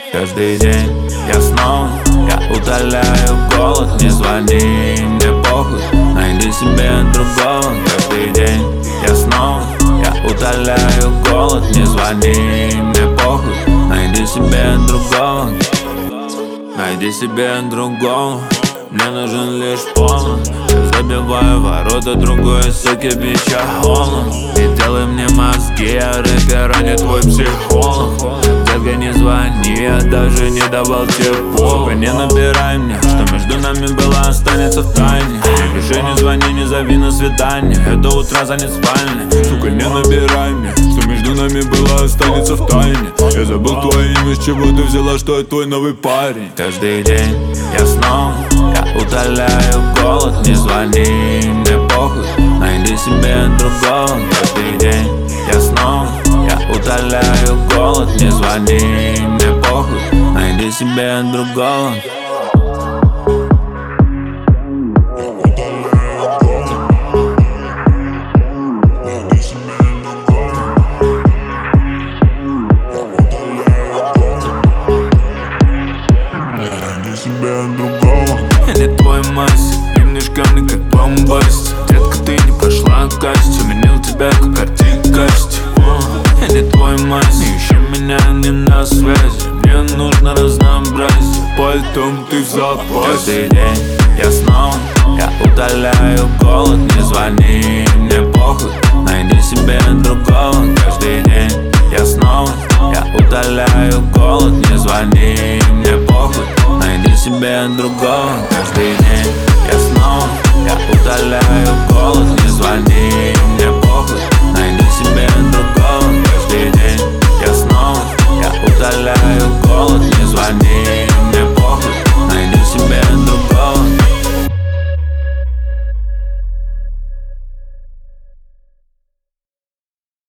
Каждый день я снова, я удаляю голод. Не звони, мне похуй, найди себе другого. Каждый день я снова, я удаляю голод. Не звони, мне похуй, найди себе другого. Найди себе другого. Мне нужен лишь повод. Я забиваю ворота другой суки, бича холод. И делай мне мозги, я рэпер, а не твой психолог. Детка, не звони, я даже не давал тепло. Сука, не набирай мне, что между нами было, останется в тайне. Не пиши, не звони, не зови на свидание, это утро занят спальня. Сука, не набирай мне, что между нами было, останется в тайне. Я забыл твое имя, с чего ты взяла, что я твой новый парень. Каждый день я снова, я удаляю голод. Не звони, мне похуй, найди себе другого. Каждый день я снова, я удаляю голод. Не звони, мне похуй, найди себе другого. Я не твой мастер, ливнешь ко мне как бомбаст. Детка, ты не прошла касть, заменил тебя как артикасть. Я не твой мастер, ищи меня не на связи. Мне нужно разнообразие, поэтому ты в запасе. Каждый день я снова, я удаляю голод. Не звони, мне похуй, найди себе другого. Каждый день я снова, я удаляю голод. Не звони, мне похуй, найди себе другого. Каждый день я снова, я удаляю голод. Не звони, мне похуй, найди себе другого. Каждый день